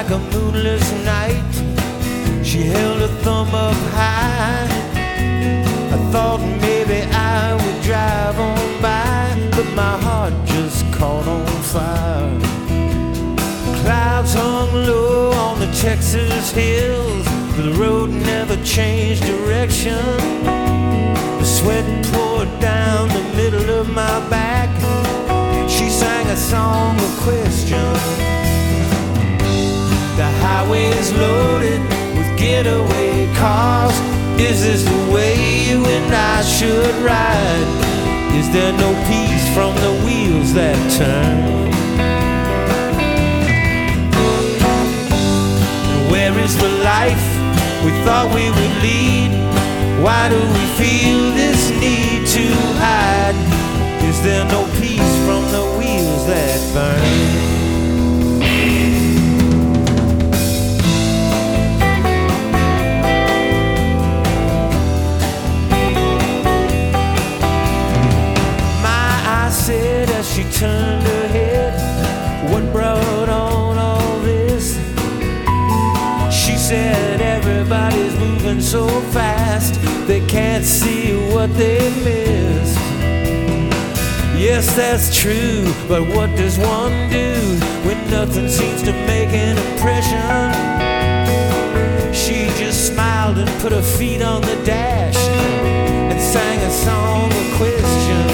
like a moonless night. She held her thumb up high. I thought maybe I would drive on by, but my heart just caught on fire. Clouds hung low on the Texas hills, but the road never changed direction. The sweat poured down the middle of my back. She sang a song of question. The highway is loaded with getaway cars. Is this the way you and I should ride? Is there no peace from the wheels that turn? Where is the life we thought we would lead? Why do we feel this need to hide? Is there no peace from the wheels that burn? Said as she turned her head, what brought on all this? She said everybody's moving so fast, they can't see what they missed. Yes, that's true, but what does one do when nothing seems to make an impression? She just smiled and put her feet on the dash and sang a song of question.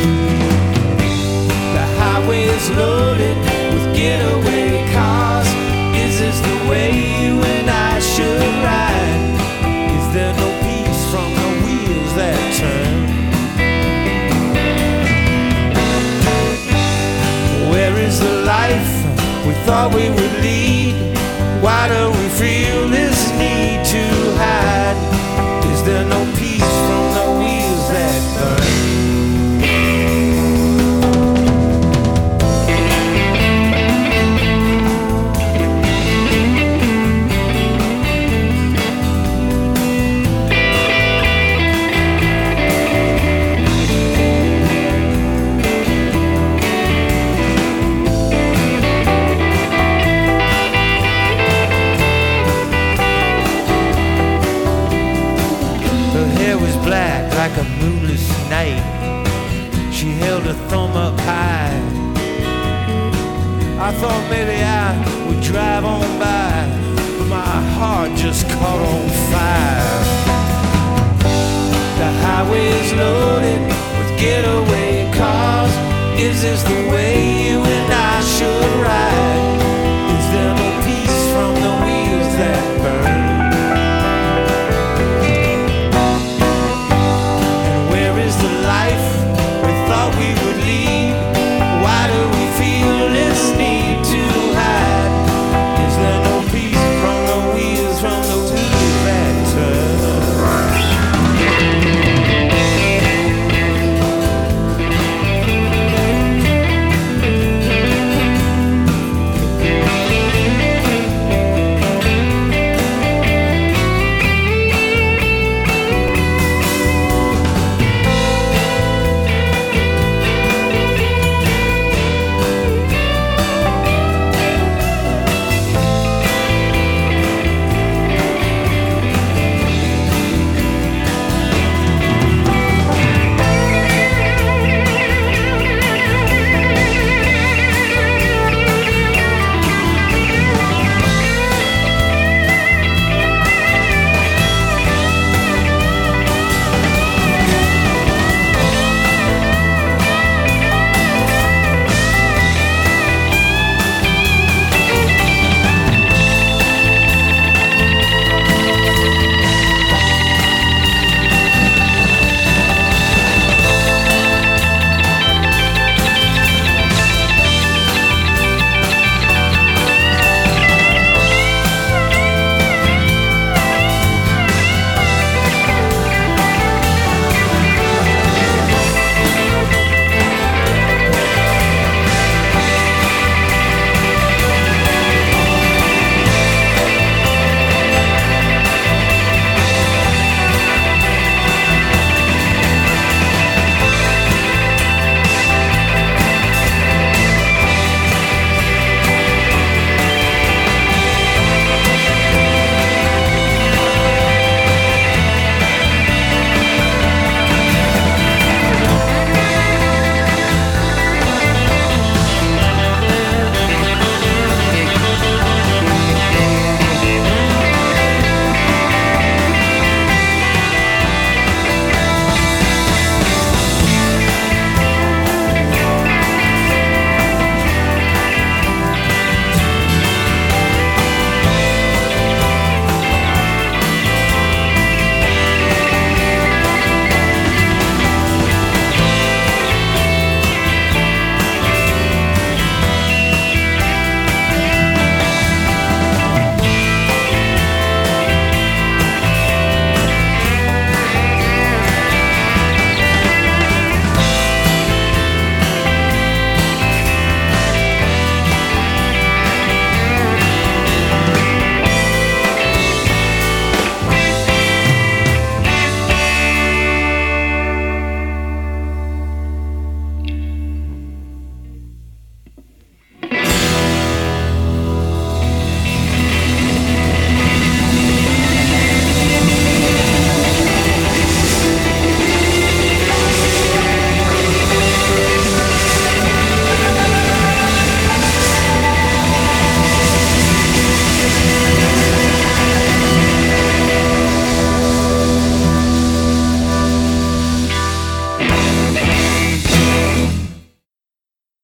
Highway is loaded with getaway cars. Is this the way you and I should ride? Is there no peace from the wheels that turn? Where is the life we thought we would lead? Why do we feel this need to hide? Is there no peace from the wheels that burn? Like a moonless night, she held her thumb up high. I thought maybe I would drive on by, but my heart just caught on fire. The highway is loaded with getaway cars. Is this the way